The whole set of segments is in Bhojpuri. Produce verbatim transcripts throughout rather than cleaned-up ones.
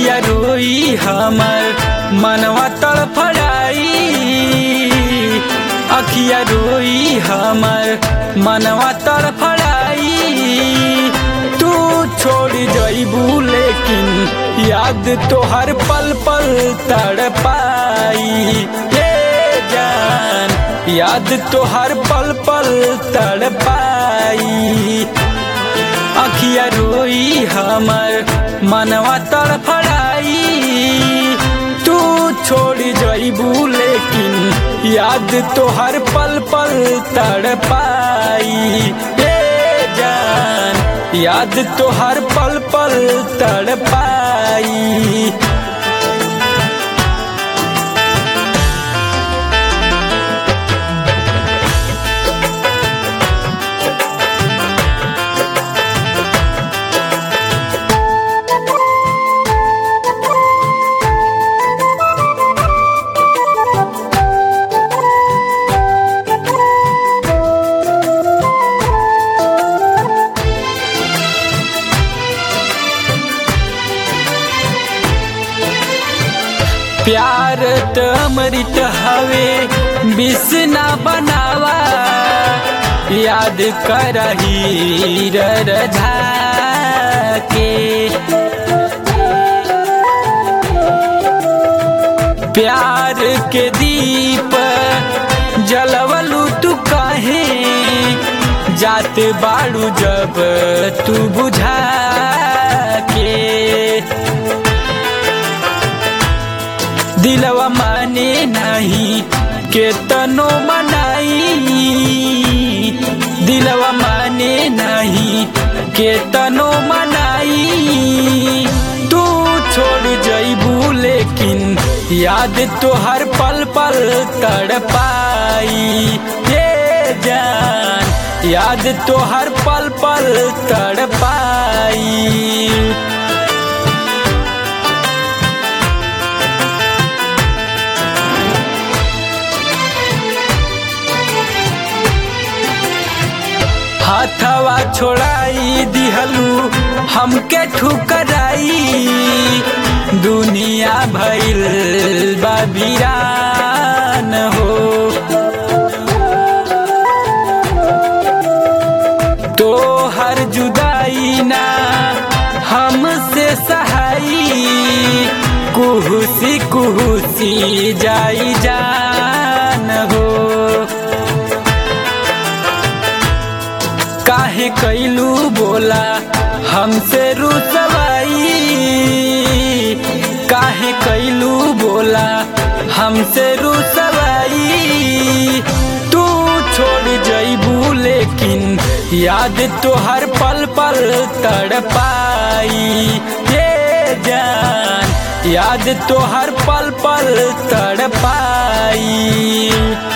अखिया रोई हमर मनवा तड़फड़ाई, अखिया रोई हमर मनवा तड़फड़ाई। तू छोड़ जइबू लेकिन याद तोहर पल पल तड़पाई। ये जान याद तोहर पल पल तड़पाई। अखिया रोई हमर मनवा तड़फड़ाई। तू छोड़ जइबू लेकिन याद तोहर पल पल तड़पाई। ए जान याद तोहर पल पल तड़पाई। प्यार त अमृत हवे विष ना बनावा, याद करही रजा के। प्यार के दीप जलवलू तू काहे, जात बाड़ू जब तू बुझा के। दिलवा माने नहीं केतनो मनाई, दिलवा माने नहीं केतनो मनाई। तू छोड़ जइबू लेकिन याद तोहर पल पल तड़पाई। ये जान याद तोहर पल पल तड़पाई। हाथवा छोड़ाई दिहलू हमके ठुकराई, दुनिया भइल बा वीरान हो। तो हर जुदाई ना हमसे सहाई, कुहुसी कुहुसी जाई जान हो। काहे कैलू बोला हमसे रुसवाई, काहे कैलू बोला हमसे रुसवाई। तू छोड़ जइबू लेकिन याद तोहर पल पल तड़पाई। ये जान याद तोहर पल पल तड़पाई।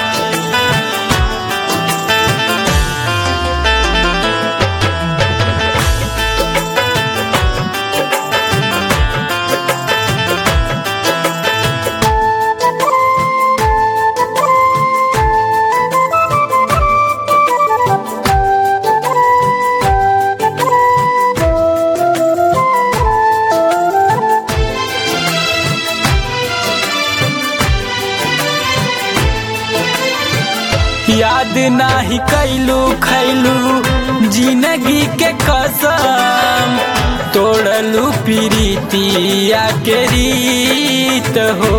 याद नाही कैलू खैलू जिंदगी के कसम, तोड़लू प्रीतिया के रीत हो।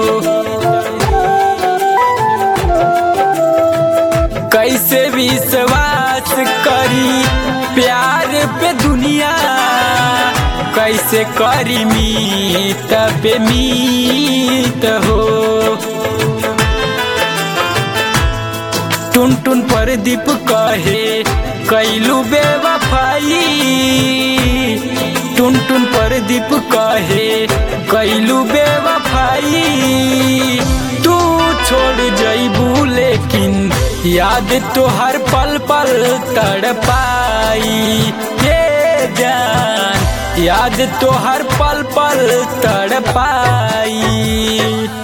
कैसे विश्वास करी प्यार पे दुनिया, कैसे करी मीत पे मीत हो। टुन टुन प्रदीप कहे कैलू बेवफाई, टुन टुन प्रदीप कहे कैलू बेवफाई। तू छोड़ जइबू लेकिन याद तोहर पल पल तड़पाई। ये जान याद तोहर पल पल तड़पाई।